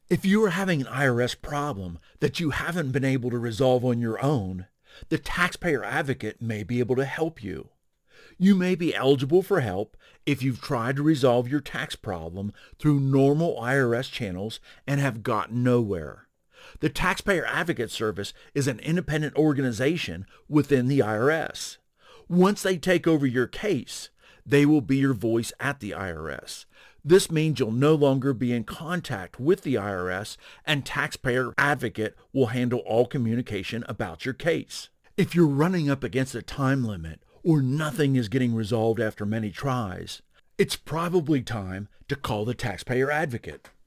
If you are having an IRS problem that you haven't been able to resolve on your own, the Taxpayer Advocate may be able to help you. You may be eligible for help if you've tried to resolve your tax problem through normal IRS channels and have gotten nowhere. The Taxpayer Advocate Service is an independent organization within the IRS. Once they take over your case, they will be your voice at the IRS. This means you'll no longer be in contact with the IRS, and Taxpayer Advocate will handle all communication about your case. If you're running up against a time limit or nothing is getting resolved after many tries, it's probably time to call the Taxpayer Advocate.